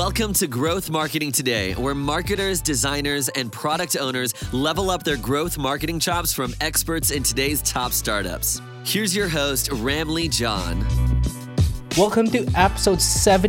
Welcome to Growth Marketing Today, where marketers, designers, and product owners level up their growth marketing chops from experts in today's top startups. Here's your host, Ramlee John. Welcome to episode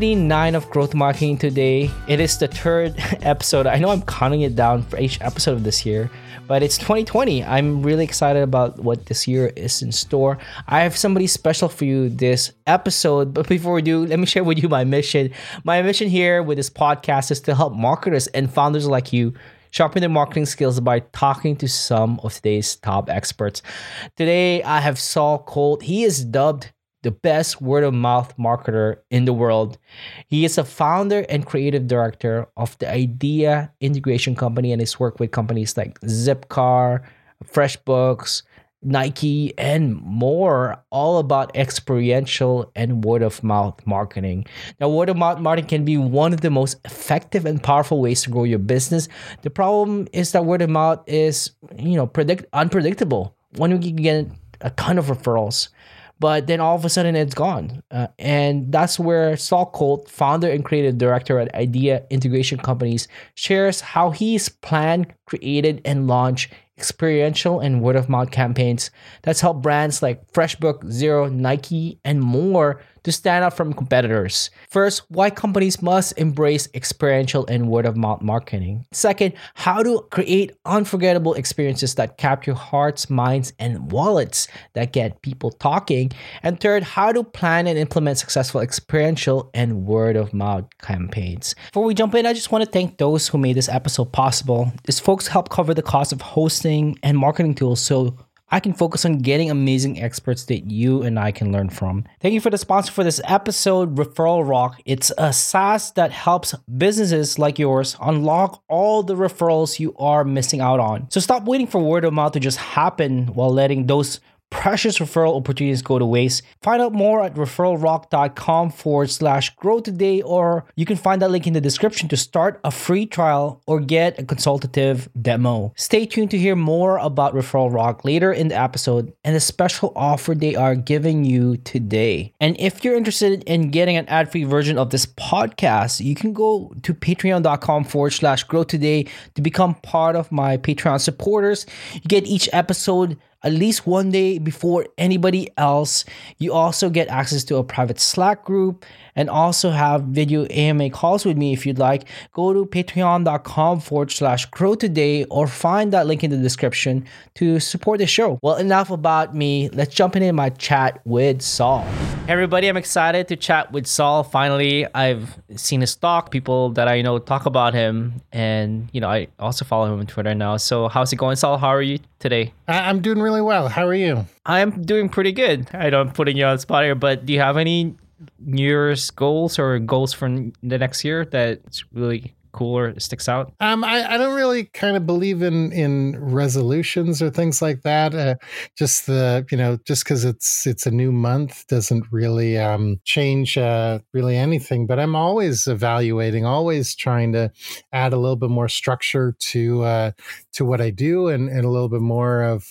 79 of Growth Marketing Today. It is the third episode. I know I'm counting it down for each episode of this year, but it's 2020. I'm really excited about what this year is in store. I have somebody special for you this episode, but before we do, let me share with you my mission. My mission here with this podcast is to help marketers and founders like you sharpen their marketing skills by talking to some of today's top experts. Today, I have Saul Colt. He is dubbed the best word-of-mouth marketer in the world. He is a founder and creative director of the Idea Integration Company and has worked with companies like Zipcar, FreshBooks, Nike, and more, all about experiential and word-of-mouth marketing. Now, word-of-mouth marketing can be one of the most effective and powerful ways to grow your business. The problem is that word-of-mouth is, unpredictable. When we get a ton of referrals, but then all of a sudden it's gone. And that's where Saul Colt, founder and creative director at Idea Integration Companies, shares how he's planned, created, and launched experiential and word-of-mouth campaigns that's helped brands like FreshBooks, Xero, Nike, and more to stand out from competitors. First, why companies must embrace experiential and word-of-mouth marketing. Second, how to create unforgettable experiences that capture hearts, minds, and wallets that get people talking. And third, how to plan and implement successful experiential and word-of-mouth campaigns. Before we jump in, I just want to thank those who made this episode possible. These folks help cover the cost of hosting and marketing tools so I can focus on getting amazing experts that you and I can learn from. Thank you for the sponsor for this episode, Referral Rock. It's a SaaS that helps businesses like yours unlock all the referrals you are missing out on. So stop waiting for word of mouth to just happen while letting those precious referral opportunities go to waste. Find out more at referralrock.com/grow today, or you can find that link in the description to start a free trial or get a consultative demo. Stay tuned to hear more about Referral Rock later in the episode and the special offer they are giving you today. And if you're interested in getting an ad-free version of this podcast, you can go to patreon.com/grow today to become part of my Patreon supporters. You get each episode at least one day before anybody else. You also get access to a private Slack group and also have video AMA calls with me if you'd like. Go to patreon.com/grow today or find that link in the description to support the show. Well, enough about me. Let's jump into my chat with Saul. Hey everybody, I'm excited to chat with Saul. Finally, I've seen his talk. People that I know talk about him, and I also follow him on Twitter now. So how's it going, Saul? How are you today? I'm doing really well. How are you? I'm doing pretty good. I know I'm putting you on the spot here, but do you have any New Year's goals or goals for the next year that's really cool or sticks out? I don't really kind of believe in resolutions or things like that. Just because it's a new month doesn't really change really anything. But I'm always evaluating, always trying to add a little bit more structure to what I do and a little bit more of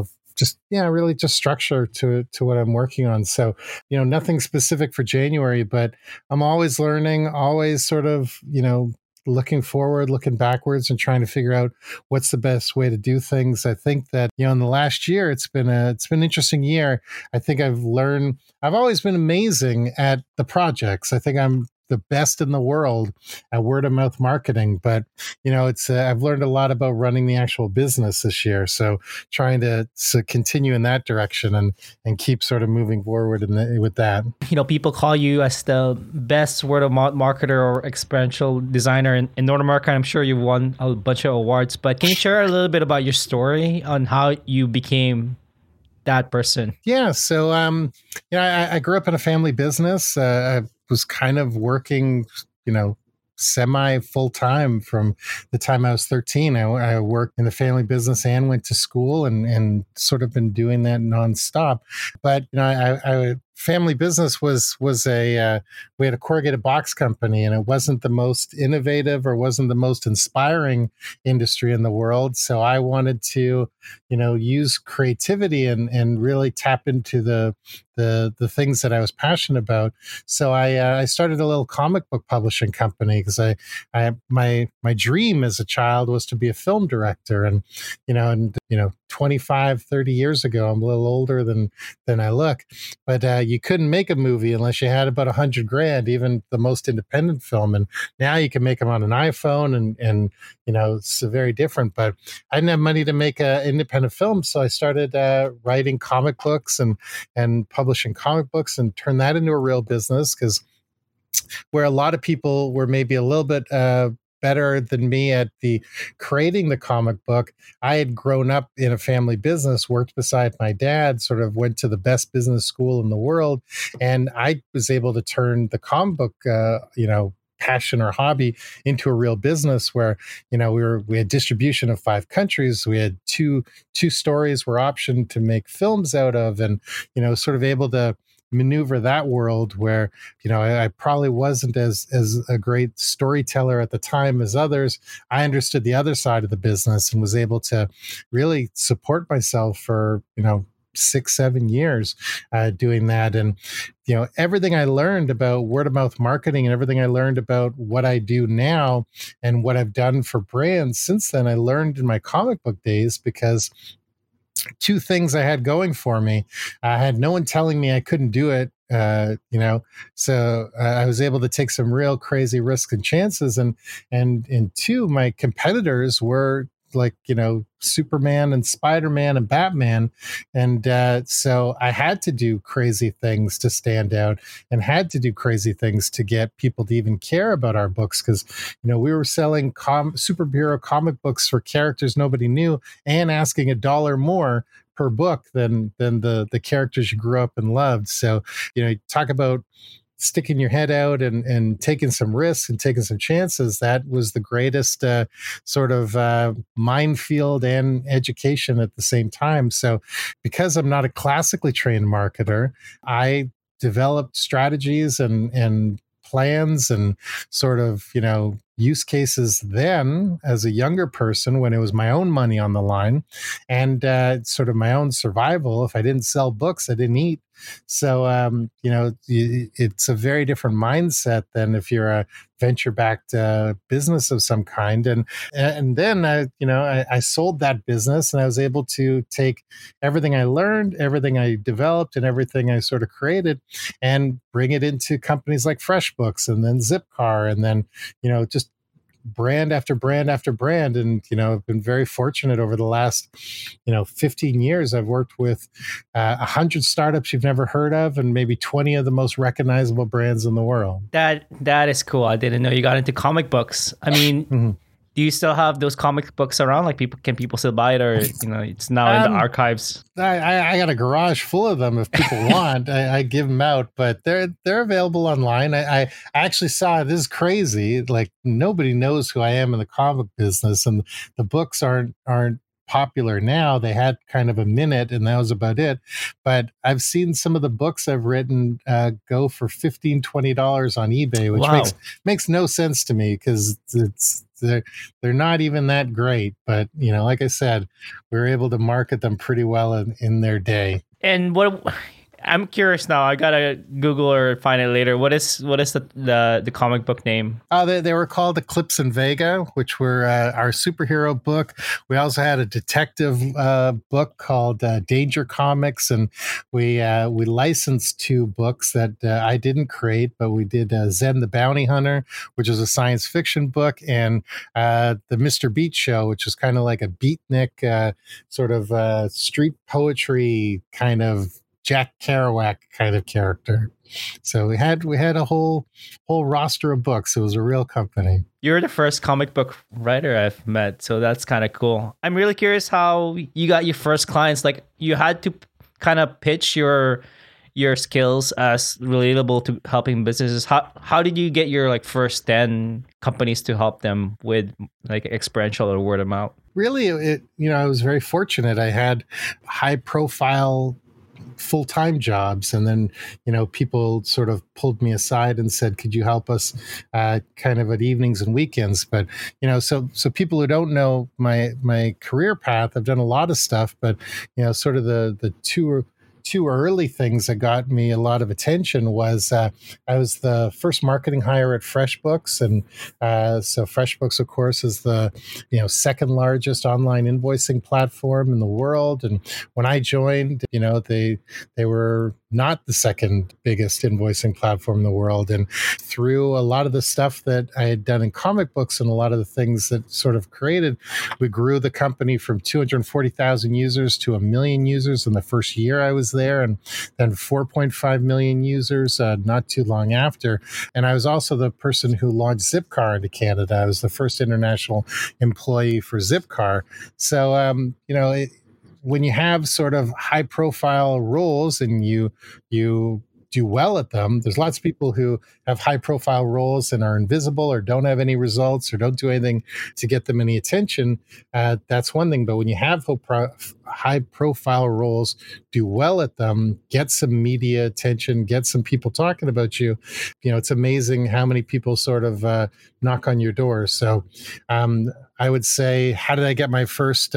really just structure to what I'm working on. So, nothing specific for January, but I'm always learning, always sort of, looking forward, looking backwards, and trying to figure out what's the best way to do things. I think that, in the last year, it's been an interesting year. I think I've always been amazing at the projects. I think I'm the best in the world at word of mouth marketing, but I've learned a lot about running the actual business this year. So trying to continue in that direction and keep sort of moving forward with that. People call you as the best word of mouth marketer or experiential designer in North America. I'm sure you've won a bunch of awards, but can you share a little bit about your story on how you became that person? Yeah. So, I grew up in a family business. I was kind of working, semi full time from the time I was 13. I worked in the family business and went to school and sort of been doing that nonstop. But, I family business was we had a corrugated box company, and it wasn't the most innovative or wasn't the most inspiring industry in the world. So I wanted to, use creativity and really tap into the things that I was passionate about. So I started a little comic book publishing company because my dream as a child was to be a film director, and 25, 30 years ago, I'm a little older than I look, but you couldn't make a movie unless you had about $100,000, even the most independent film. And now you can make them on an iPhone, and it's very different. But I didn't have money to make an independent film, so I started writing comic books and publishing comic books, and turned that into a real business. Because where a lot of people were maybe a little bit better than me at creating the comic book, I had grown up in a family business, worked beside my dad, sort of went to the best business school in the world, and I was able to turn the comic book, passion or hobby into a real business where, we had distribution of 5 countries. We had two stories were optioned to make films out of, and, sort of able to maneuver that world where, I probably wasn't as a great storyteller at the time as others. I understood the other side of the business and was able to really support myself for, 6-7 years doing that. And everything I learned about word of mouth marketing and everything I learned about what I do now and what I've done for brands since then, I learned in my comic book days, because 2 things I had going for me. I had no one telling me I couldn't do it. So I was able to take some real crazy risks and chances. And 2, my competitors were like, Superman and Spider-Man and Batman. And so I had to do crazy things to stand out, and had to do crazy things to get people to even care about our books. Because, we were selling superhero comic books for characters nobody knew, and asking $1 more per book than the characters you grew up and loved. So, talk about sticking your head out and taking some risks and taking some chances. That was the greatest sort of minefield and education at the same time. So because I'm not a classically trained marketer, I developed strategies and plans and sort of, use cases then as a younger person, when it was my own money on the line, and sort of my own survival. If I didn't sell books, I didn't eat. So, it's a very different mindset than if you're a venture-backed business of some kind. And then I sold that business, and I was able to take everything I learned, everything I developed, and everything I sort of created, and bring it into companies like FreshBooks, and then Zipcar, and then just brand after brand after brand. And I've been very fortunate over the last 15 years. I've worked with 100 startups you've never heard of, and maybe 20 of the most recognizable brands in the world. That is cool. I didn't know you got into comic books. I mean, do you still have those comic books around? Like, can people still buy it, or it's now in the archives? I got a garage full of them. If people want, I give them out, but they're available online. I actually saw, this is crazy, like nobody knows who I am in the comic business, and the books aren't popular now. They had kind of a minute, and that was about it. But I've seen some of the books I've written go for $15, $20 on eBay, which makes no sense to me, because they're not even that great. But like I said, we were able to market them pretty well in their day. And I'm curious now. I gotta Google or find it later. What is the comic book name? They were called Eclipse and Vega, which were our superhero book. We also had a detective book called Danger Comics, and we licensed 2 books that I didn't create, but we did Zen the Bounty Hunter, which is a science fiction book, and the Mr. Beat Show, which is kind of like a beatnik sort of street poetry kind of Jack Kerouac kind of character. So we had a whole roster of books. It was a real company. You're the first comic book writer I've met, so that's kind of cool. I'm really curious how you got your first clients. Like, you had to kind of pitch your skills as relatable to helping businesses. How did you get your first 10 companies to help them with experiential or word of mouth? Really, I was very fortunate. I had high profile full-time jobs. And then, people sort of pulled me aside and said, could you help us kind of at evenings and weekends? But, so people who don't know my career path, I've done a lot of stuff, but, sort of the two early things that got me a lot of attention was I was the first marketing hire at FreshBooks. And so FreshBooks, of course, is the second largest online invoicing platform in the world. And when I joined, they were not the second biggest invoicing platform in the world. And through a lot of the stuff that I had done in comic books and a lot of the things that sort of created, we grew the company from 240,000 users to 1 million users in the first year I was there, and then 4.5 million users not too long after. And I was also the person who launched Zipcar into Canada. I was the first international employee for Zipcar. So, when you have sort of high profile roles and you do well at them, there's lots of people who have high profile roles and are invisible or don't have any results or don't do anything to get them any attention. That's one thing. But when you have high profile roles, do well at them, get some media attention, get some people talking about you, it's amazing how many people sort of knock on your door. So I would say, how did I get my first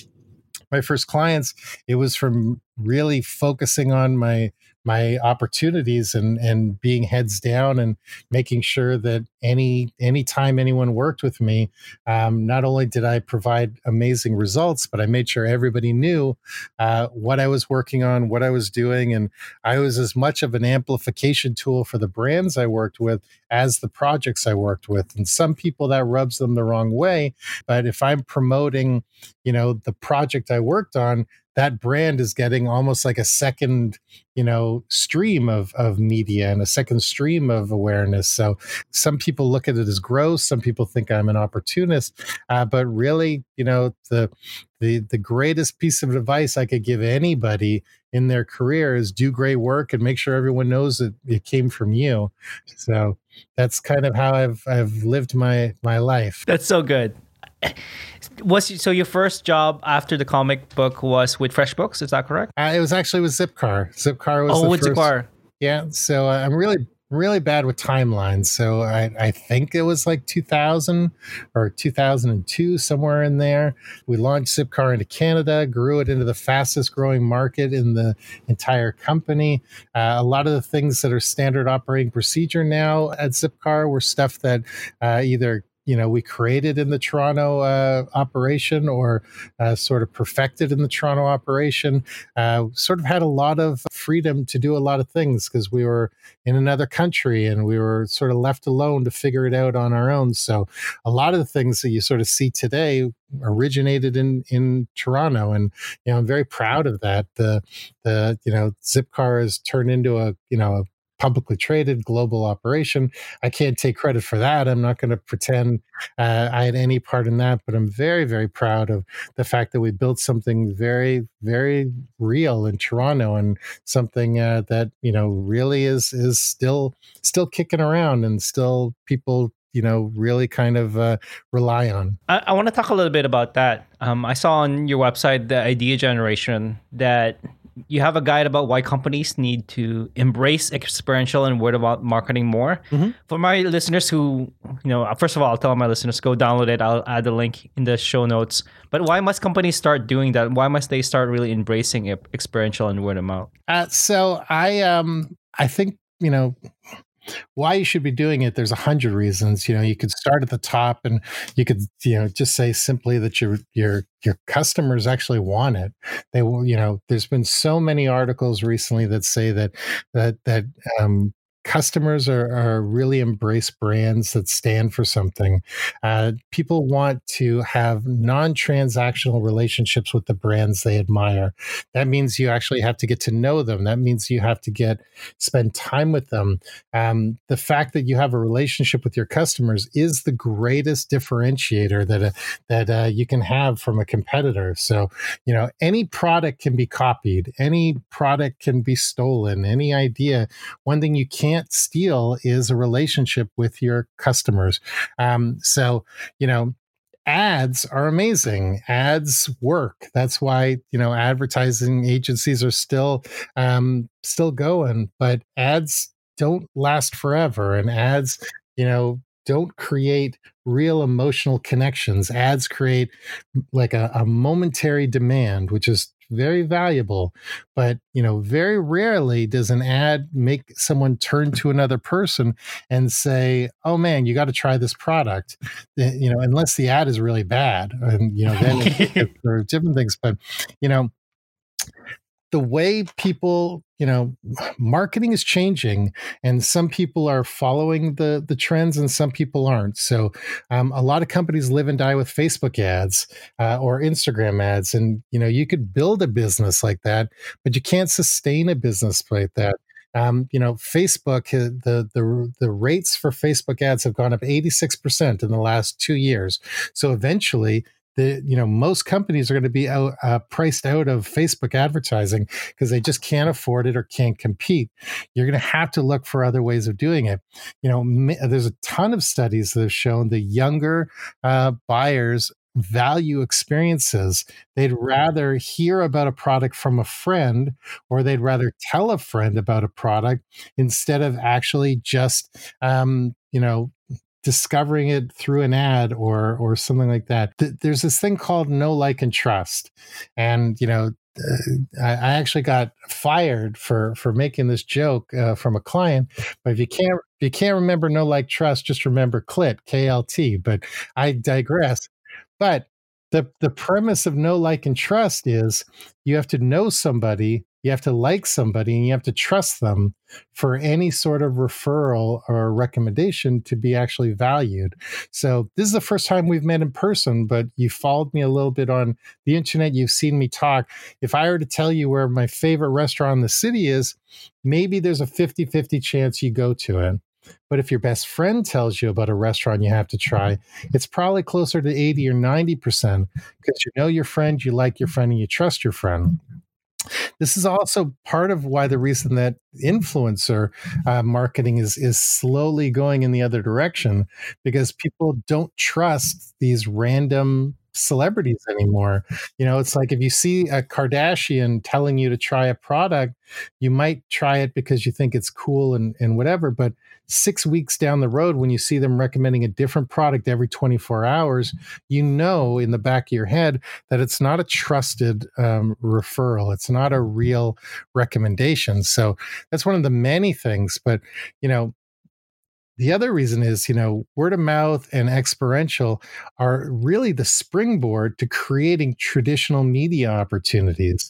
clients? It was from really focusing on my opportunities and being heads down and making sure that any time anyone worked with me, not only did I provide amazing results, but I made sure everybody knew what I was working on, what I was doing. And I was as much of an amplification tool for the brands I worked with as the projects I worked with. And some people, that rubs them the wrong way. But if I'm promoting, the project I worked on, that brand is getting almost like a second, stream of media and a second stream of awareness. So some people look at it as gross. Some people think I'm an opportunist. But really, the greatest piece of advice I could give anybody in their career is do great work and make sure everyone knows that it came from you. So that's kind of how I've lived my life. That's so good. So your first job after the comic book was with FreshBooks, is that correct? It was actually with Zipcar. Zipcar was the first. Zipcar. Yeah. So I'm really bad with timelines. So I think it was like 2000 or 2002, somewhere in there. We launched Zipcar into Canada, grew it into the fastest growing market in the entire company. A lot of the things that are standard operating procedure now at Zipcar were stuff that either we created in the Toronto operation or sort of perfected in the Toronto operation. Sort of had a lot of freedom to do a lot of things because we were in another country and we were sort of left alone to figure it out on our own. So a lot of the things that you sort of see today originated in Toronto. And, I'm very proud of that. The Zipcar has turned into a publicly traded global operation. I can't take credit for that. I'm not going to pretend I had any part in that, but I'm very, very proud of the fact that we built something very, very real in Toronto and something that, really is still kicking around and still people really kind of rely on. I want to talk a little bit about that. I saw on your website, the idea generation, that you have a guide about why companies need to embrace experiential and word-of-mouth marketing more. Mm-hmm. For my listeners who, first of all, I'll tell my listeners, go download it. I'll add the link in the show notes. But why must companies start doing that? Why must they start really embracing experiential and word-of-mouth? So I think, why you should be doing it, there's 100 reasons. You could start at the top and you could, just say simply that your customers actually want it. They will, there's been so many articles recently that say that customers are really embrace brands that stand for something. People want to have non-transactional relationships with the brands they admire. That means you actually have to get to know them. That means you have to spend time with them. The fact that you have a relationship with your customers is the greatest differentiator that you can have from a competitor. So, any product can be copied. Any product can be stolen. Any idea. One thing you can't steal is a relationship with your customers. So, ads are amazing. Ads work. That's why, advertising agencies are still going, but ads don't last forever, and ads, don't create real emotional connections. Ads create like a momentary demand, which is very valuable, but very rarely does an ad make someone turn to another person and say, oh man, you got to try this product. Unless the ad is really bad, and then there are different things. But the way people, marketing is changing, and some people are following the trends and some people aren't. So a lot of companies live and die with Facebook ads or Instagram ads. And, you could build a business like that, but you can't sustain a business like that. Facebook, the rates for Facebook ads have gone up 86% in the last 2 years. So eventually, most companies are going to be priced out of Facebook advertising because they just can't afford it or can't compete. You're going to have to look for other ways of doing it. There's a ton of studies that have shown the younger buyers value experiences. They'd rather hear about a product from a friend, or they'd rather tell a friend about a product instead of actually just, discovering it through an ad or something like that. There's this thing called know, like, and trust. And, I actually got fired for making this joke from a client. But if you can't remember know, like, trust, just remember CLT, KLT. But I digress. But the premise of know, like, and trust is you have to know somebody, you have to like somebody, and you have to trust them for any sort of referral or recommendation to be actually valued. So this is the first time we've met in person, but you followed me a little bit on the internet. You've seen me talk. If I were to tell you where my favorite restaurant in the city is, maybe there's a 50-50 chance you go to it. But if your best friend tells you about a restaurant you have to try, it's probably closer to 80 or 90% because you know your friend, you like your friend, and you trust your friend. This is also part of why the reason that influencer marketing is slowly going in the other direction, because people don't trust these random celebrities anymore. It's like if you see a Kardashian telling you to try a product, you might try it because you think it's cool and whatever, but 6 weeks down the road, when you see them recommending a different product every 24 hours, in the back of your head that it's not a trusted referral. It's not a real recommendation. So that's one of the many things. But, the other reason is, word of mouth and experiential are really the springboard to creating traditional media opportunities.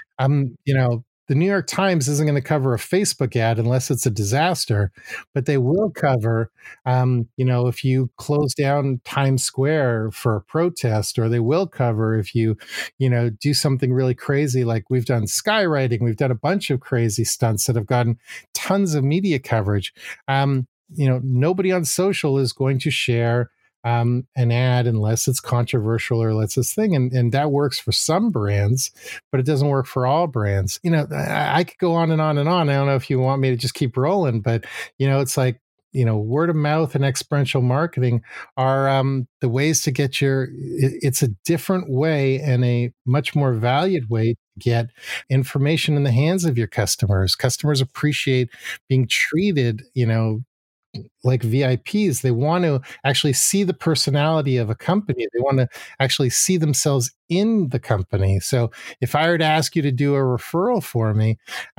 The New York Times isn't going to cover a Facebook ad unless it's a disaster, but they will cover, if you close down Times Square for a protest, or they will cover if you, do something really crazy. Like we've done skywriting, we've done a bunch of crazy stunts that have gotten tons of media coverage. Nobody on social is going to share an ad unless it's controversial or unless it's thing. And that works for some brands, but it doesn't work for all brands. I could go on and on and on. I don't know if you want me to just keep rolling, but it's like, word of mouth and experiential marketing are the ways to get it's a different way and a much more valued way to get information in the hands of your customers. Customers appreciate being treated, like VIPs. They want to actually see the personality of a company. They want to actually see themselves in the company. So if I were to ask you to do a referral for me,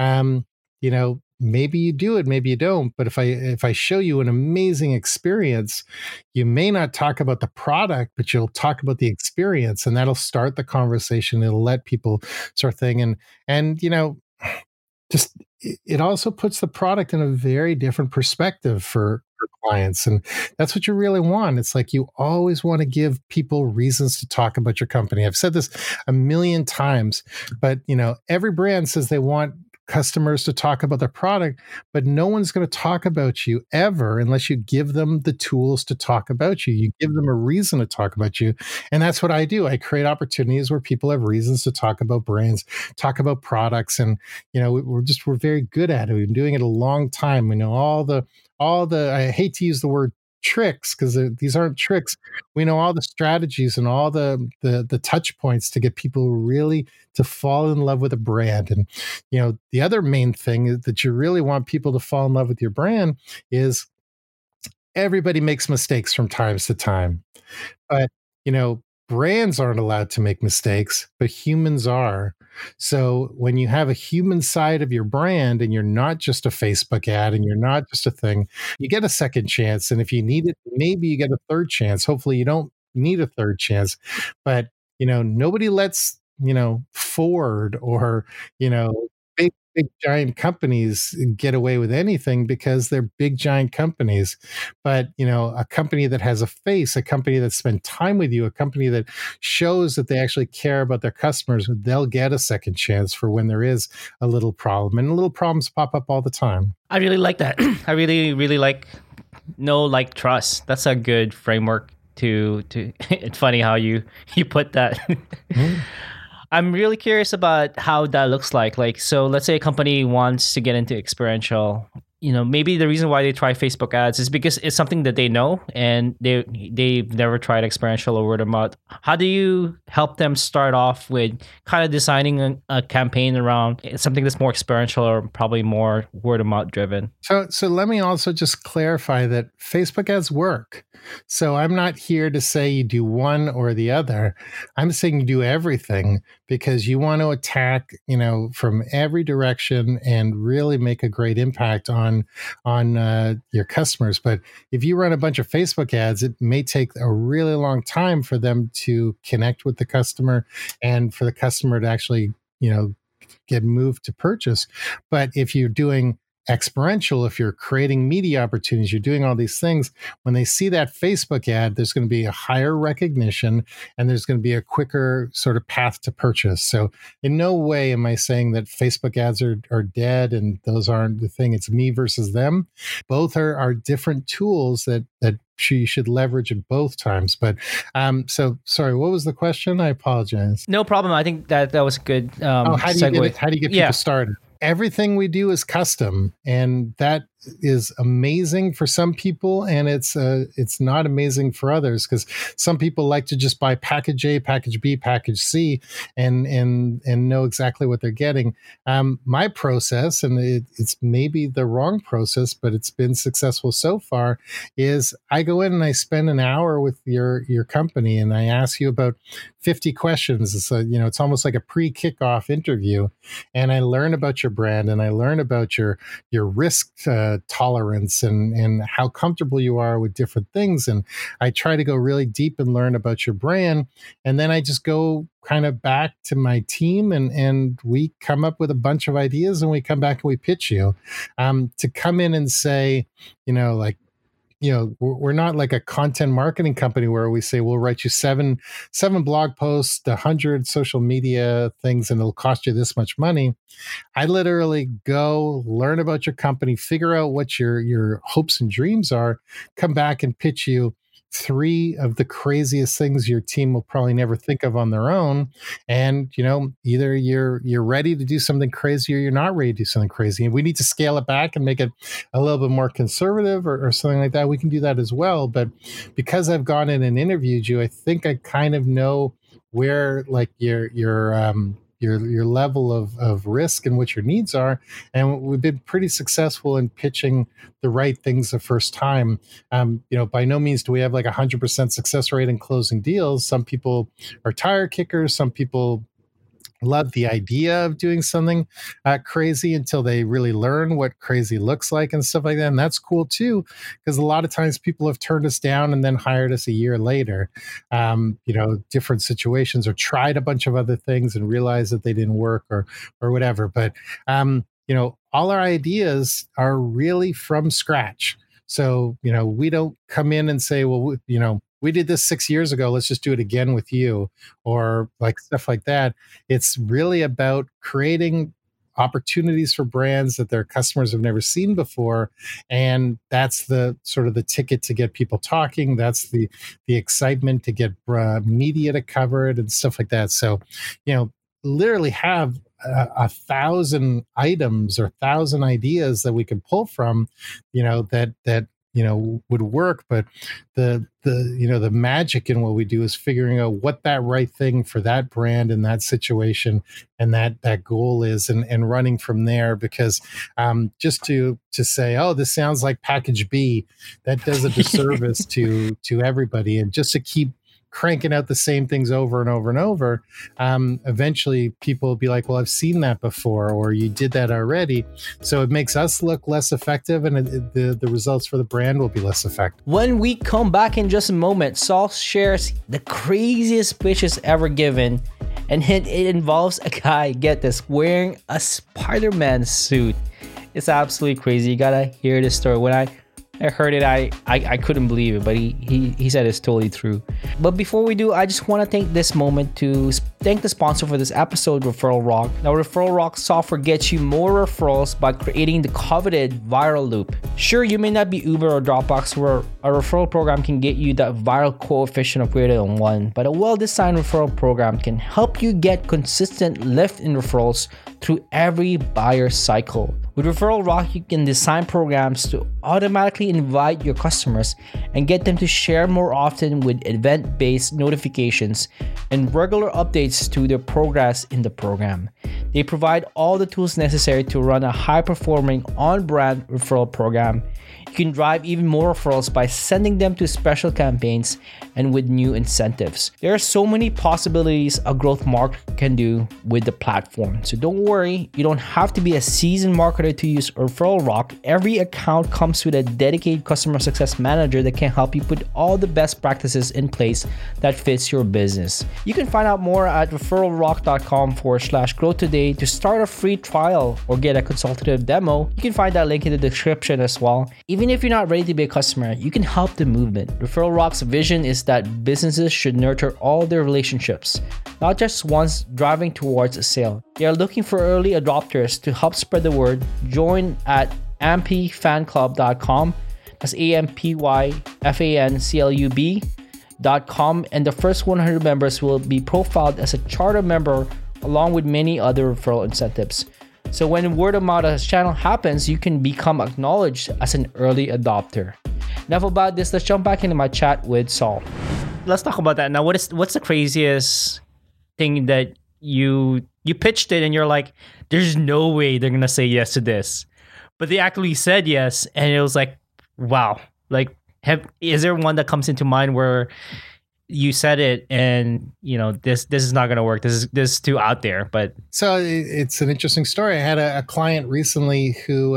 maybe you do it, maybe you don't. But if I show you an amazing experience, you may not talk about the product, but you'll talk about the experience, and that'll start the conversation. It'll let people sort of thing. And just it also puts the product in a very different perspective for clients. And that's what you really want. It's like you always want to give people reasons to talk about your company. I've said this a million times, but every brand says they want customers to talk about their product, but no one's going to talk about you ever unless you give them the tools to talk about you. You give them a reason to talk about you. And that's what I do. I create opportunities where people have reasons to talk about brands, talk about products. And, we're very good at it. We've been doing it a long time. We know all the, I hate to use the word tricks, because these aren't tricks. We know all the strategies and all the touch points to get people really to fall in love with a brand. And the other main thing is that you really want people to fall in love with your brand is everybody makes mistakes from times to time. But, brands aren't allowed to make mistakes, but humans are. So when you have a human side of your brand and you're not just a Facebook ad and you're not just a thing, you get a second chance. And if you need it, maybe you get a third chance. Hopefully you don't need a third chance. But, nobody lets, Ford or, big giant companies get away with anything because they're big giant companies. But a company that has a face, a company that spent time with you, a company that shows that they actually care about their customers, they'll get a second chance for when there is a little problem. And little problems pop up all the time. I really like that. I really, really like know, like, trust. That's a good framework to it's funny how you put that. I'm really curious about how that looks like. Like, so let's say a company wants to get into experiential. Maybe the reason why they try Facebook ads is because it's something that they know and they've never tried experiential or word of mouth. How do you help them start off with kind of designing a campaign around something that's more experiential or probably more word of mouth driven? So let me also just clarify that Facebook ads work. So I'm not here to say you do one or the other. I'm saying you do everything because you want to attack, from every direction and really make a great impact on your customers. But if you run a bunch of Facebook ads, it may take a really long time for them to connect with the customer and for the customer to actually, get moved to purchase. But if you're doing experiential, if you're creating media opportunities, you're doing all these things, when they see that Facebook ad, there's going to be a higher recognition and there's going to be a quicker sort of path to purchase. So in no way am I saying that Facebook ads are dead and those aren't the thing. It's me versus them. Both are different tools that you should leverage at both times. But so sorry, what was the question? I apologize. No problem. I think that was a good how do you get people started? Everything we do is custom, and that is amazing for some people, and it's not amazing for others, because some people like to just buy package A, package B, package C, and know exactly what they're getting. My process, and it's maybe the wrong process, but it's been successful so far, is I go in and I spend an hour with your company, and I ask you about 50 questions. It's almost like a pre-kickoff interview, and I learn about your brand, and I learn about your risk tolerance and how comfortable you are with different things. And I try to go really deep and learn about your brand. And then I just go kind of back to my team and we come up with a bunch of ideas and we come back and we pitch you. To come in and say, we're not like a content marketing company where we say, we'll write you seven blog posts, 100 social media things, and it'll cost you this much money. I literally go learn about your company, figure out what your hopes and dreams are, come back and pitch you 3 of the craziest things your team will probably never think of on their own. And, either you're ready to do something crazy or you're not ready to do something crazy. And we need to scale it back and make it a little bit more conservative or something like that. We can do that as well. But because I've gone in and interviewed you, I think I kind of know where like your level of risk and what your needs are. And we've been pretty successful in pitching the right things the first time. By no means do we have like 100% success rate in closing deals. Some people are tire kickers. Some people love the idea of doing something crazy until they really learn what crazy looks like and stuff like that. And that's cool too, because a lot of times people have turned us down and then hired us a year later, different situations, or tried a bunch of other things and realized that they didn't work or whatever. But, all our ideas are really from scratch. So, we don't come in and say, well, we did this 6 years ago, let's just do it again with you, or like stuff like that. It's really about creating opportunities for brands that their customers have never seen before. And that's the sort of the ticket to get people talking. That's the excitement to get media to cover it and stuff like that. So, literally have 1,000 items or 1,000 ideas that we can pull from, that would work. But the magic in what we do is figuring out what that right thing for that brand and that situation and that goal is, and running from there. Because just to say, oh, this sounds like package B, that does a disservice to everybody. And just to keep cranking out the same things over and over and over, eventually people will be like, well, I've seen that before, or you did that already. So it makes us look less effective, and the results for the brand will be less effective. When we come back in just a moment, Saul shares the craziest pitches ever given, and it involves a guy, get this, wearing a Spider-Man suit. It's absolutely crazy. You gotta hear this story. When I heard it, I couldn't believe it, but he said it's totally true. But before we do, I just want to take this moment to thank the sponsor for this episode, Referral Rock. Now, Referral Rock software gets you more referrals by creating the coveted viral loop. Sure, you may not be Uber or Dropbox, where a referral program can get you that viral coefficient of greater than 1, but a well-designed referral program can help you get consistent lift in referrals through every buyer cycle. With Referral Rock, you can design programs to automatically invite your customers and get them to share more often with event-based notifications and regular updates to their progress in the program. They provide all the tools necessary to run a high-performing on-brand referral program. You can drive even more referrals by sending them to special campaigns and with new incentives. There are so many possibilities a growth marketer can do with the platform. So don't worry, you don't have to be a seasoned marketer to use Referral Rock. Every account comes with a dedicated customer success manager that can help you put all the best practices in place that fits your business. You can find out more at referralrock.com/grow today to start a free trial or get a consultative demo. You can find that link in the description as well. Even if you're not ready to be a customer, you can help the movement. Referral Rock's vision is that businesses should nurture all their relationships, not just ones driving towards a sale. They are looking for early adopters to help spread the word. Join at ampyfanclub.com. That's ampyfanclub.com, and the first 100 members will be profiled as a charter member along with many other referral incentives. So when word of mouth channel happens, you can become acknowledged as an early adopter. Enough about this. Let's jump back into my chat with Saul. Let's talk about that now. What's the craziest thing that you pitched it and you're like, there's no way they're gonna say yes to this, but they actually said yes, and it was like, wow. Like, is there one that comes into mind where you said it and this is not going to work, this is too out there? But so it's an interesting story. I had a client recently who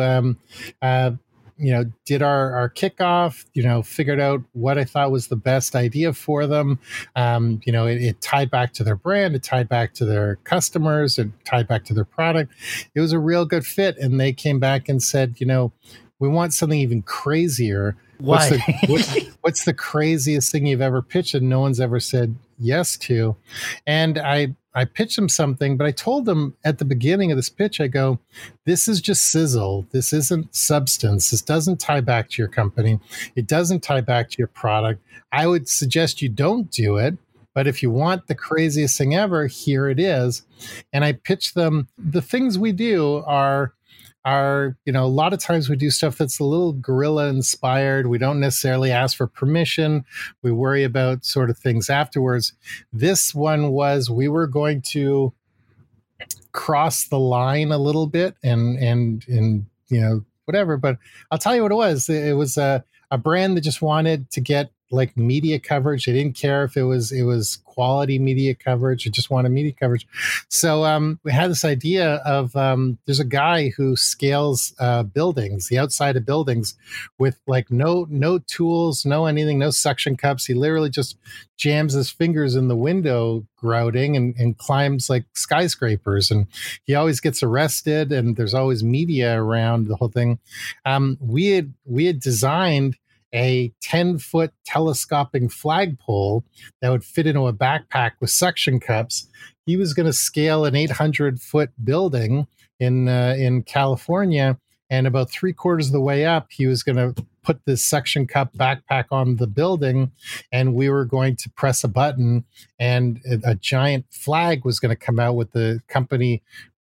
did our kickoff, figured out what I thought was the best idea for them. It tied back to their brand, it tied back to their customers, it tied back to their product. It was a real good fit, and they came back and said, we want something even crazier. What's the craziest thing you've ever pitched and no one's ever said yes to? And I pitched them something, but I told them at the beginning of this pitch, I go, this is just sizzle. This isn't substance. This doesn't tie back to your company. It doesn't tie back to your product. I would suggest you don't do it. But if you want the craziest thing ever, here it is. And I pitched them, the things we do are a lot of times we do stuff that's a little guerrilla inspired. We don't necessarily ask for permission. We worry about sort of things afterwards. This one was, we were going to cross the line a little bit and whatever, but I'll tell you what it was. It was a brand that just wanted to get like media coverage. They didn't care if it was quality media coverage. They just wanted media coverage. So we had this idea of there's a guy who scales buildings, the outside of buildings, with like no tools, no anything, no suction cups. He literally just jams his fingers in the window grouting and climbs like skyscrapers. And he always gets arrested, and there's always media around the whole thing. We had designed a 10-foot telescoping flagpole that would fit into a backpack with suction cups. He was going to scale an 800-foot building in California, and about 3/4 of the way up, he was going to put this suction cup backpack on the building, and we were going to press a button, and a giant flag was going to come out with the company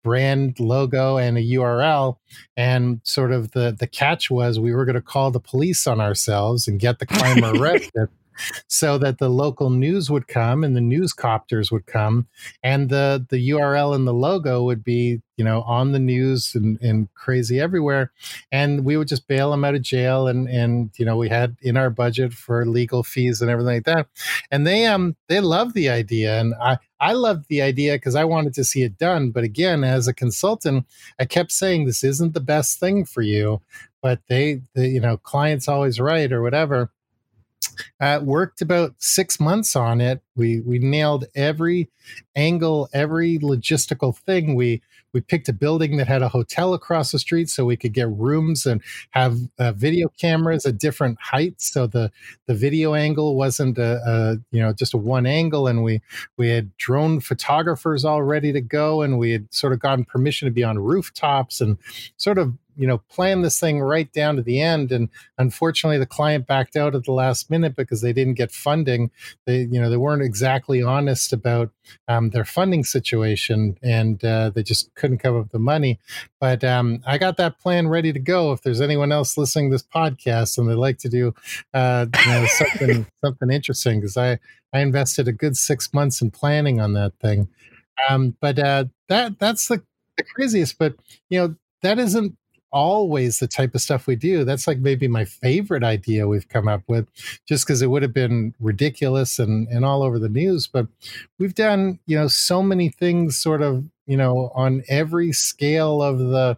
brand logo and a URL. And sort of the catch was we were going to call the police on ourselves and get the climber arrested, so that the local news would come and the news copters would come, and the URL and the logo would be, on the news and crazy everywhere. And we would just bail them out of jail. And we had in our budget for legal fees and everything like that. And they loved the idea. And I loved the idea because I wanted to see it done. But again, as a consultant, I kept saying, this isn't the best thing for you, but the client's always right or whatever. Worked about 6 months on it. We nailed every angle, every logistical thing. We picked a building that had a hotel across the street so we could get rooms and have video cameras at different heights. So the video angle wasn't just a one angle. And we had drone photographers all ready to go. And we had sort of gotten permission to be on rooftops and sort of plan this thing right down to the end. And unfortunately, the client backed out at the last minute because they didn't get funding. They weren't exactly honest about their funding situation, and they just couldn't come up with the money. But I got that plan ready to go. If there's anyone else listening to this podcast and they'd like to do something interesting, because I invested a good 6 months in planning on that thing. But that's the craziest. But that isn't always the type of stuff we do. That's like maybe my favorite idea we've come up with, just because it would have been ridiculous and all over the news. But we've done, so many things sort of, on every scale of the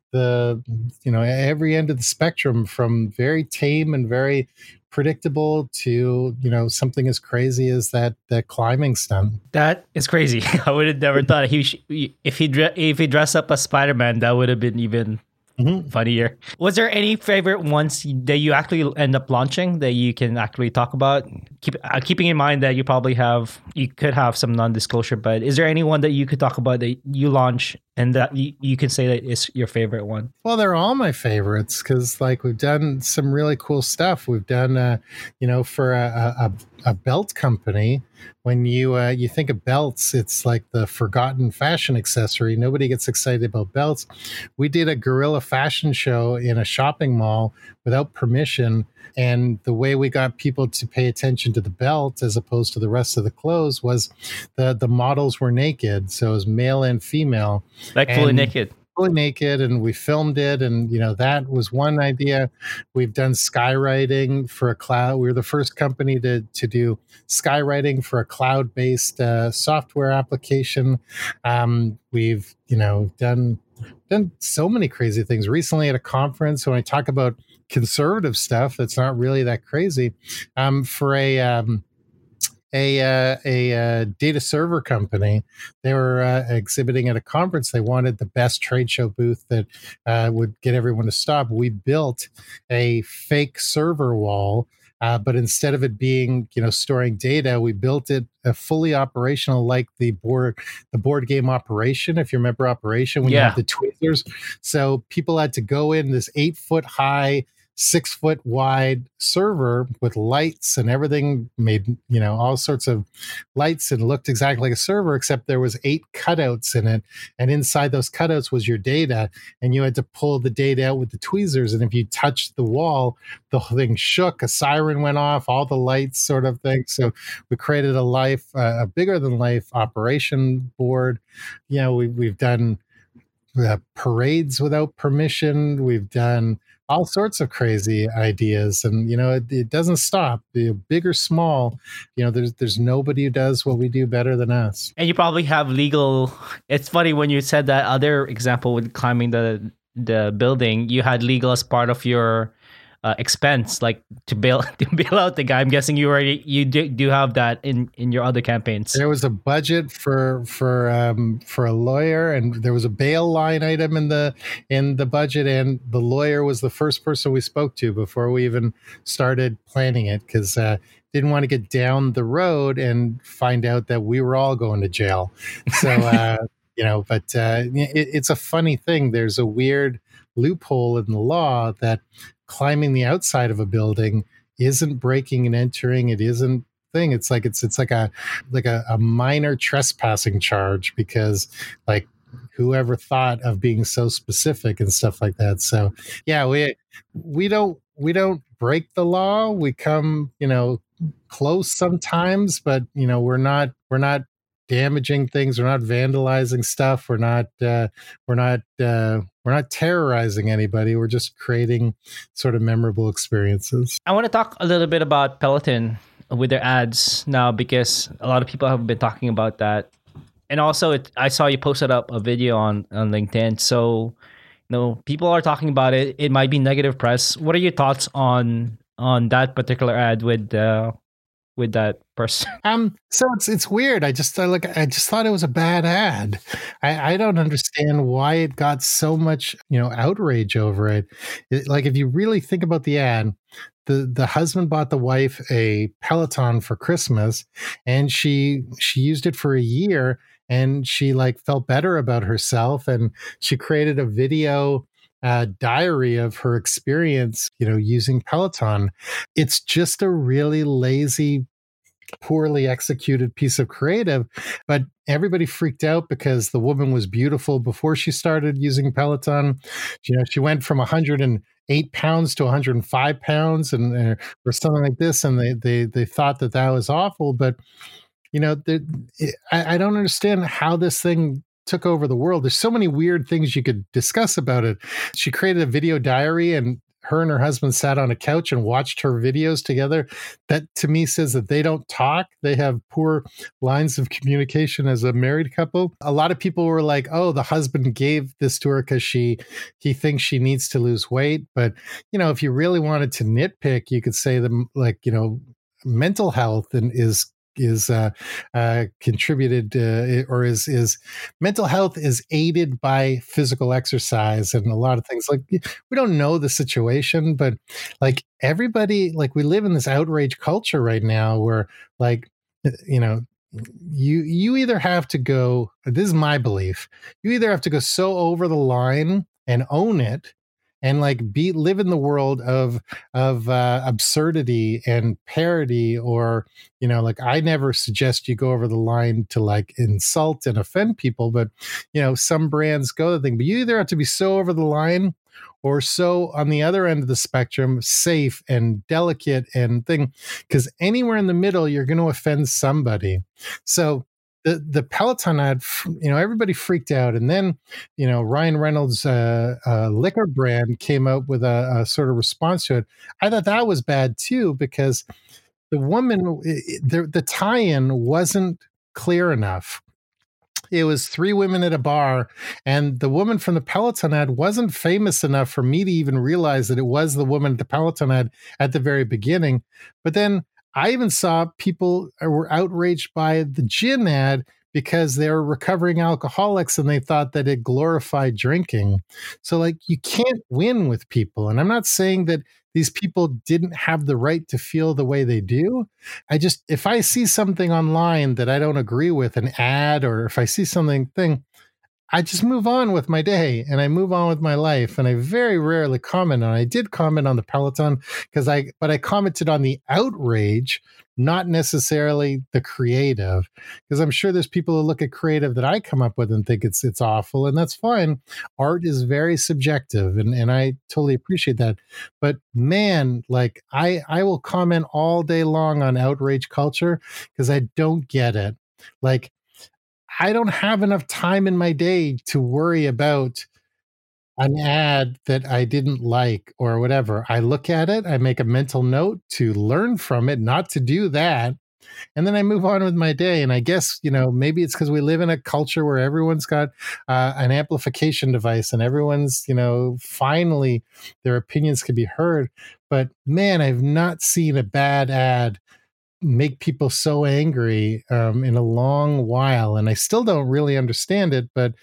every end of the spectrum, from very tame and very predictable to something as crazy as that climbing stunt. That is crazy. I would have never thought if he dressed up as Spider-Man, that would have been even funnier. Was there any favorite ones that you actually end up launching that you can actually talk about? Keeping in mind that you could have some non-disclosure, but is there any one that you could talk about that you launch and that you can say that is your favorite one? Well, they're all my favorites because we've done some really cool stuff. We've done, for a belt company. When you think of belts, it's like the forgotten fashion accessory. Nobody gets excited about belts. We did a guerrilla fashion show in a shopping mall without permission. And the way we got people to pay attention to the belt as opposed to the rest of the clothes was the models were naked. So it was male and female. Fully naked. Fully naked, and we filmed it, and that was one idea. We've done skywriting for a cloud. We were the first company to do skywriting for a cloud-based software application. We've done so many crazy things. Recently at a conference, when I talk about conservative stuff that's not really that crazy, for a data server company. They were exhibiting at a conference. They wanted the best trade show booth that would get everyone to stop. We built a fake server wall, but instead of it being, storing data, we built it fully operational, like the board game Operation. If you remember Operation, when you have the tweezers. So people had to go in this 8-foot high, 6-foot wide server with lights and everything, made all sorts of lights, and looked exactly like a server, except there was 8 cutouts in it, and inside those cutouts was your data, and you had to pull the data out with the tweezers, and if you touched the wall, the whole thing shook, a siren went off, all the lights sort of thing. So we created a bigger than life operation board. We've done parades without permission. We've done all sorts of crazy ideas, and it doesn't stop. Big or small, there's nobody who does what we do better than us. And you probably have legal. It's funny when you said that other example with climbing the building, you had legal as part of your expense, like to bail out the guy. I'm guessing you do have that in your other campaigns. There was a budget for a lawyer, and there was a bail line item in the budget, and the lawyer was the first person we spoke to before we even started planning it, because didn't want to get down the road and find out that we were all going to jail. So it's a funny thing. There's a weird loophole in the law that climbing the outside of a building isn't breaking and entering. It isn't thing. It's like a minor trespassing charge, because whoever thought of being so specific and stuff like that. So yeah, we don't break the law. We come, close sometimes, but we're not damaging things. We're not vandalizing stuff. We're not terrorizing anybody. We're just creating sort of memorable experiences. I want to talk a little bit about Peloton with their ads now, because a lot of people have been talking about that. And also, I saw you posted up a video on LinkedIn. So, people are talking about it. It might be negative press. What are your thoughts on that particular ad with that person? So it's weird. I just thought it was a bad ad. I don't understand why it got so much outrage over it. Like, if you really think about the ad, the husband bought the wife a Peloton for Christmas, and she used it for a year, and she felt better about herself, and she created a video diary of her experience, using Peloton. It's just a really lazy, poorly executed piece of creative, but everybody freaked out because the woman was beautiful before she started using Peloton. She went from 108 pounds to 105 pounds or something like this, and they thought that was awful. But I don't understand how this thing took over the world. There's so many weird things you could discuss about it. She created a video diary, and her and her husband sat on a couch and watched her videos together. That to me says that they don't talk. They have poor lines of communication as a married couple. A lot of people were like, oh, the husband gave this to her because he thinks she needs to lose weight. But, if you really wanted to nitpick, you could say that, mental health is contributed or is mental health is aided by physical exercise and a lot of things. We don't know the situation, but everybody, we live in this outrage culture right now where you either have to go, this is my belief, you either have to go so over the line and own it and live in the world of absurdity and parody, or I never suggest you go over the line to insult and offend people, but some brands go the thing. But you either have to be so over the line or so on the other end of the spectrum, safe and delicate and thing, because anywhere in the middle you're going to offend somebody. So the Peloton ad, everybody freaked out. And then, Ryan Reynolds' liquor brand came out with a sort of response to it. I thought that was bad too, because the woman, the tie-in wasn't clear enough. It was three women at a bar, and the woman from the Peloton ad wasn't famous enough for me to even realize that it was the woman at the Peloton ad at the very beginning. But then I even saw people were outraged by the gin ad because they were recovering alcoholics and they thought that it glorified drinking. So you can't win with people. And I'm not saying that these people didn't have the right to feel the way they do. If I see something online that I don't agree with, an ad, or if I see something, I just move on with my day and I move on with my life. And I very rarely comment on it. I did comment on the Peloton but I commented on the outrage, not necessarily the creative, because I'm sure there's people who look at creative that I come up with and think it's awful, and that's fine. Art is very subjective, and I totally appreciate that. But man, I will comment all day long on outrage culture because I don't get it. I don't have enough time in my day to worry about an ad that I didn't like or whatever. I look at it, I make a mental note to learn from it, not to do that. And then I move on with my day. And I guess, maybe it's because we live in a culture where everyone's got an amplification device and everyone's, finally their opinions can be heard. But man, I've not seen a bad ad make people so angry in a long while, and I still don't really understand it. But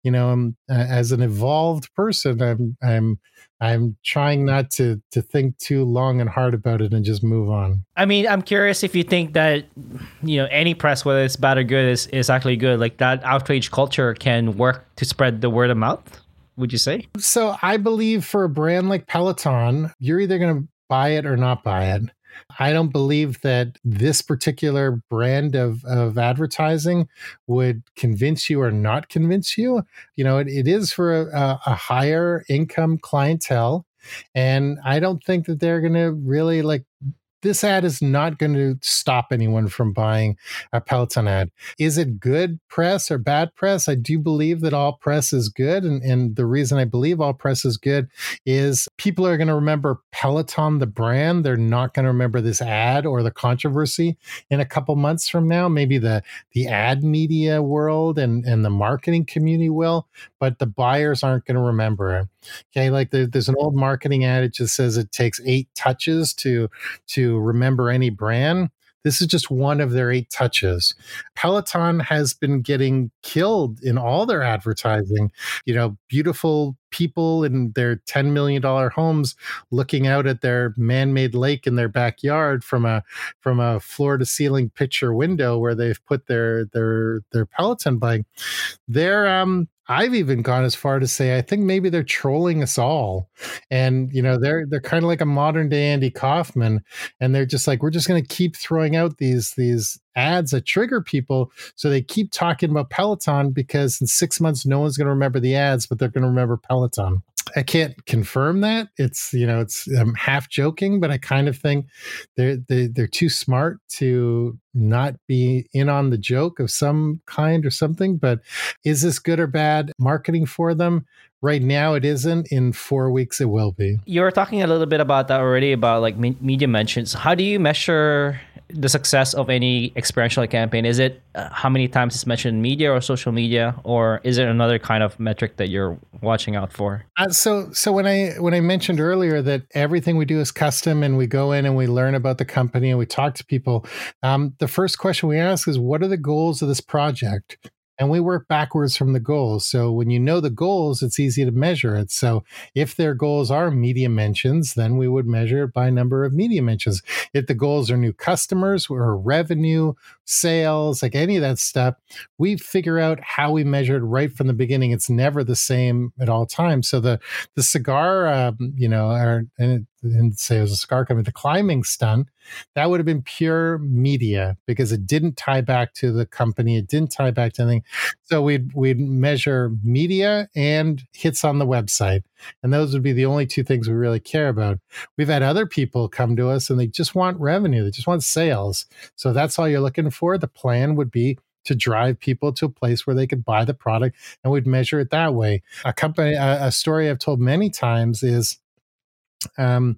as an evolved person, I'm trying not to think too long and hard about it and just move on. I mean, I'm curious if you think that any press, whether it's bad or good, is actually good. That outrage culture can work to spread the word of mouth. Would you say? So I believe for a brand like Peloton, you're either going to buy it or not buy it. I don't believe that this particular brand of advertising would convince you or not convince you. It is for a higher income clientele. And I don't think that they're going to really like this ad is not going to stop anyone from buying a Peloton ad. Is it good press or bad press? I do believe that all press is good. And the reason I believe all press is good is people are going to remember Peloton, the brand. They're not going to remember this ad or the controversy in a couple months from now. Maybe the ad media world and the marketing community will, but the buyers aren't going to remember it. Okay, like there's an old marketing adage that says it takes 8 touches to remember any brand. This is just one of their 8 touches. Peloton has been getting killed in all their advertising. Beautiful people in their $10 million homes looking out at their man-made lake in their backyard from a floor-to-ceiling picture window where they've put their Peloton bike. I've even gone as far to say I think maybe they're trolling us all, and they're kind of like a modern day Andy Kaufman, and they're just like, we're just going to keep throwing out these ads that trigger people, so they keep talking about Peloton because in 6 months no one's going to remember the ads, but they're going to remember Peloton. I can't confirm that. It's I'm half joking, but I kind of think they're too smart to not be in on the joke of some kind or something. But is this good or bad marketing for them? Right now, it isn't. In 4 weeks, it will be. You were talking a little bit about that already, about like media mentions. How do you measure the success of any experiential campaign? Is it how many times it's mentioned in media or social media, or is it another kind of metric that you're watching out for? So when I mentioned earlier that everything we do is custom and we go in and we learn about the company and we talk to people, the first question we ask is, what are the goals of this project? And we work backwards from the goals. So when you know the goals, it's easy to measure it. So if their goals are media mentions, then we would measure it by number of media mentions. If the goals are new customers or revenue, sales, like any of that stuff, we figure out how we measure it right from the beginning. It's never the same at all times. So the cigar, and say it was a cigar company, the climbing stunt, that would have been pure media because it didn't tie back to the company. It didn't tie back to anything. So we'd measure media and hits on the website. And those would be the only 2 things we really care about. We've had other people come to us and they just want revenue. They just want sales. So that's all you're looking for. The plan would be to drive people to a place where they could buy the product, and we'd measure it that way. A story I've told many times is, I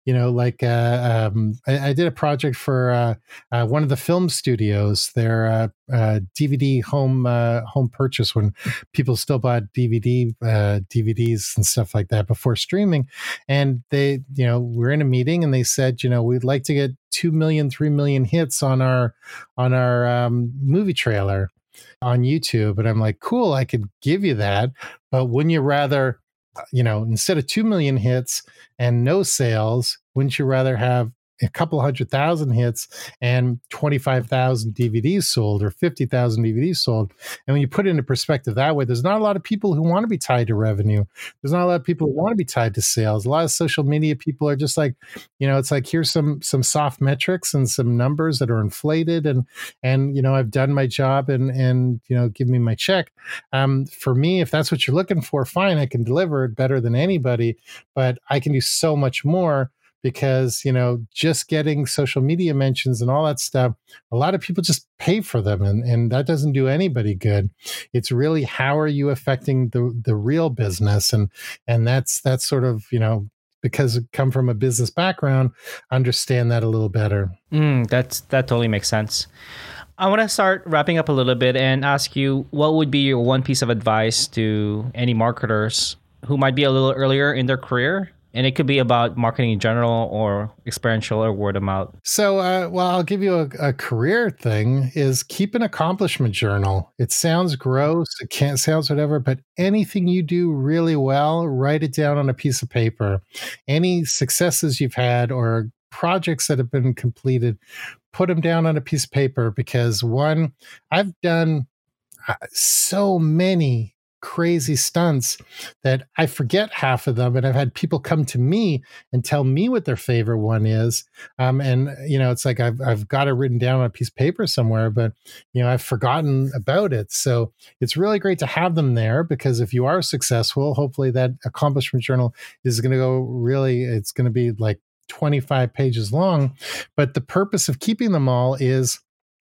did a project for one of the film studios, their DVD home purchase, when people still bought DVDs and stuff like that before streaming. And they, we're in a meeting and they said, we'd like to get 2 million, 3 million hits on our movie trailer on YouTube. And I'm like, cool, I could give you that. But wouldn't you rather, instead of 2 million hits and no sales, wouldn't you rather have a couple 100,000 hits and 25,000 DVDs sold or 50,000 DVDs sold? And when you put it into perspective that way, there's not a lot of people who want to be tied to revenue. There's not a lot of people who want to be tied to sales. A lot of social media people are just like, it's like, here's some soft metrics and some numbers that are inflated, and I've done my job and give me my check. For me, if that's what you're looking for, fine, I can deliver it better than anybody, but I can do so much more. Because, just getting social media mentions and all that stuff, a lot of people just pay for them, and that doesn't do anybody good. It's really, how are you affecting the real business? And that's sort of, because I come from a business background, understand that a little better. That totally makes sense. I want to start wrapping up a little bit and ask you, what would be your one piece of advice to any marketers who might be a little earlier in their career? And it could be about marketing in general or experiential or word of mouth. So, I'll give you a career thing is keep an accomplishment journal. It sounds gross. It can't sound whatever, but anything you do really well, write it down on a piece of paper. Any successes you've had or projects that have been completed, put them down on a piece of paper, because I've done so many crazy stunts that I forget half of them. And I've had people come to me and tell me what their favorite one is. And, it's like I've got it written down on a piece of paper somewhere, but, I've forgotten about it. So it's really great to have them there, because if you are successful, hopefully that accomplishment journal is going to it's going to be like 25 pages long. But the purpose of keeping them all is,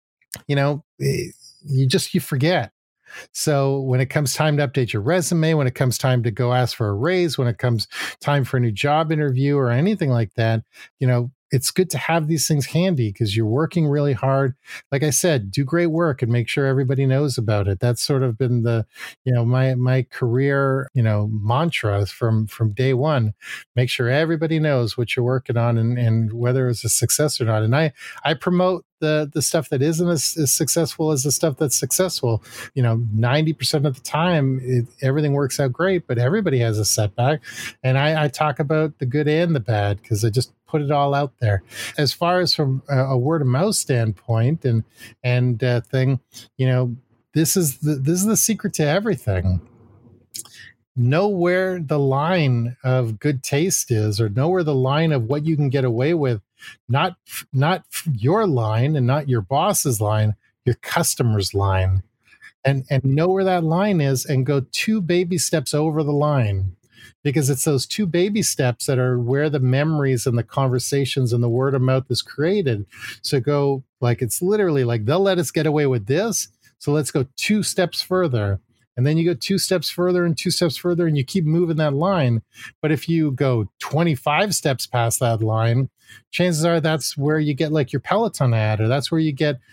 you forget. So when it comes time to update your resume, when it comes time to go ask for a raise, when it comes time for a new job interview or anything like that, it's good to have these things handy, because you're working really hard. Like I said, do great work and make sure everybody knows about it. That's sort of been the, my career, mantra from day one. Make sure everybody knows what you're working on and whether it's a success or not. And I promote the stuff that isn't as successful as the stuff that's successful. 90% of the time, everything works out great, but everybody has a setback. And I talk about the good and the bad, because I just put it all out there. As far as from a word of mouth standpoint and thing, this is the secret to everything. Know where the line of good taste is, or know where the line of what you can get away with, not your line and not your boss's line, your customer's line, and know where that line is and go 2 baby steps over the line, because it's those 2 baby steps that are where the memories and the conversations and the word of mouth is created. So go, like, it's literally like, they'll let us get away with this, so let's go 2 steps further. And then you go 2 steps further and 2 steps further, and you keep moving that line. But if you go 25 steps past that line, chances are that's where you get like your Peloton ad, or that's where you get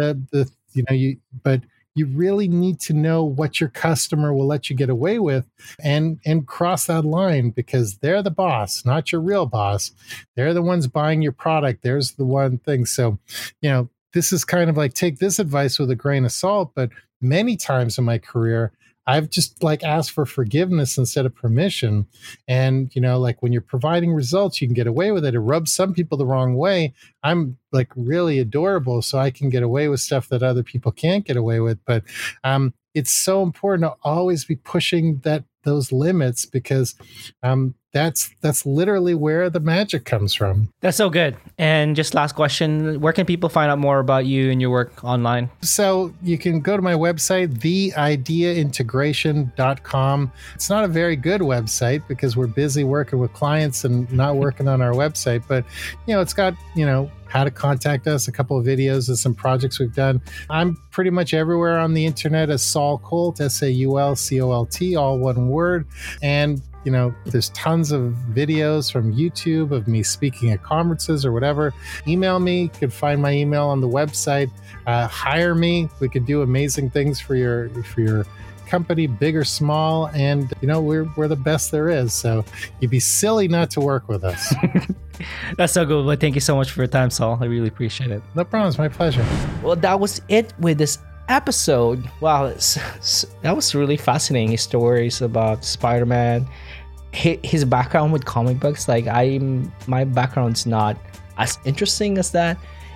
but you really need to know what your customer will let you get away with and cross that line, because they're the boss, not your real boss. They're the ones buying your product. There's the one thing. So, this is kind of like, take this advice with a grain of salt, but many times in my career, I've just like asked for forgiveness instead of permission. And, like when you're providing results, you can get away with it. It rubs some people the wrong way. I'm like really adorable, so I can get away with stuff that other people can't get away with. But it's so important to always be pushing those limits, because that's literally where the magic comes from. That's so good. And just last question, where can people find out more about you and your work online? So you can go to my website, theideaintegration.com. It's not a very good website because we're busy working with clients and not working on our website, but it's got, how to contact us, a couple of videos of some projects we've done. I'm pretty much everywhere on the internet as Saul Colt, SAULCOLT, all one word. And there's tons of videos from YouTube of me speaking at conferences or whatever. Email me. You can find my email on the website. Hire me. We can do amazing things for your company, big or small. And we're the best there is. So you'd be silly not to work with us. That's so good. Well, thank you so much for your time, Saul. I really appreciate it. No problem. It's my pleasure. Well, that was it with this episode. Wow, that was really fascinating. His stories about Spider-Man, his background with comic books. Like my background's not as interesting as that.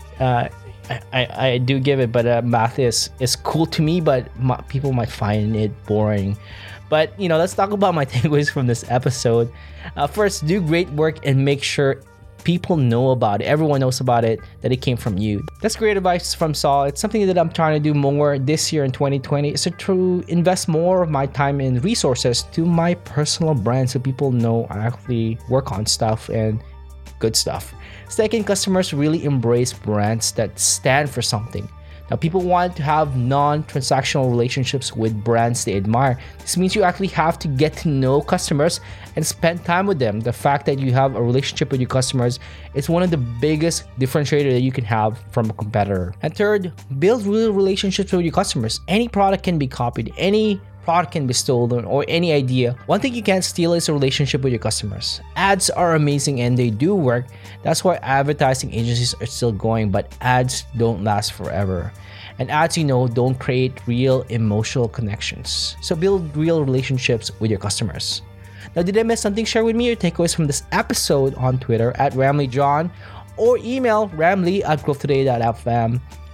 I do give it, but math is cool to me, but people might find it boring. But let's talk about my takeaways from this episode. First, do great work and make sure people know about it. Everyone knows about it, that it came from you. That's great advice from Saul. It's something that I'm trying to do more this year in 2020, is to invest more of my time and resources to my personal brand, so people know I actually work on stuff and good stuff. Second, customers really embrace brands that stand for something. Now, people want to have non-transactional relationships with brands they admire. This means you actually have to get to know customers and spend time with them. The fact that you have a relationship with your customers is one of the biggest differentiators that you can have from a competitor. And third, build real relationships with your customers. Any product can be copied. Any product can be stolen, or any idea. One thing you can't steal is a relationship with your customers. Ads are amazing and they do work. That's why advertising agencies are still going, but ads don't last forever. And ads, don't create real emotional connections. So build real relationships with your customers. Now, did I miss something? Share with me your takeaways from this episode on Twitter @RamleyJohn, or email ramley@growthtoday.fm.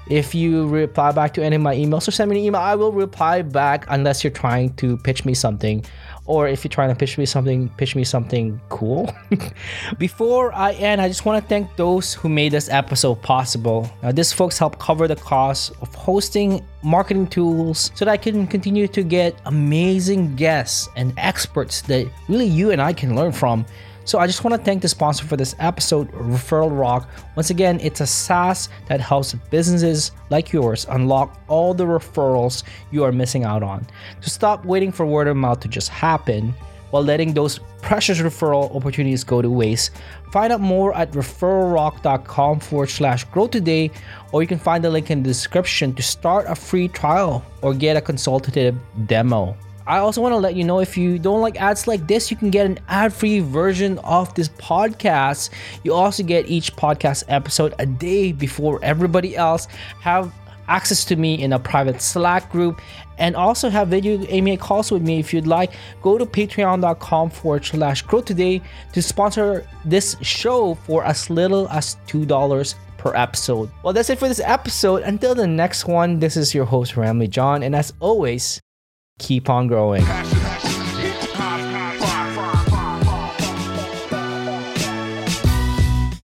If you reply back to any of my emails or send me an email, I will reply back unless you're trying to pitch me something. Or if you're trying to pitch me something cool. Before I end, I just want to thank those who made this episode possible. Now, these folks help cover the cost of hosting marketing tools so that I can continue to get amazing guests and experts that really you and I can learn from. So I just want to thank the sponsor for this episode, Referral Rock. Once again, it's a SaaS that helps businesses like yours unlock all the referrals you are missing out on. So stop waiting for word of mouth to just happen while letting those precious referral opportunities go to waste. Find out more at referralrock.com/grow today, or you can find the link in the description to start a free trial or get a consultative demo. I also want to let you know, if you don't like ads like this, you can get an ad-free version of this podcast. You also get each podcast episode a day before everybody else, have access to me in a private Slack group, and also have video AMA calls with me if you'd like. Go to patreon.com/grow today to sponsor this show for as little as $2 per episode. Well, that's it for this episode. Until the next one, this is your host, Ramli John, and as always, keep on growing.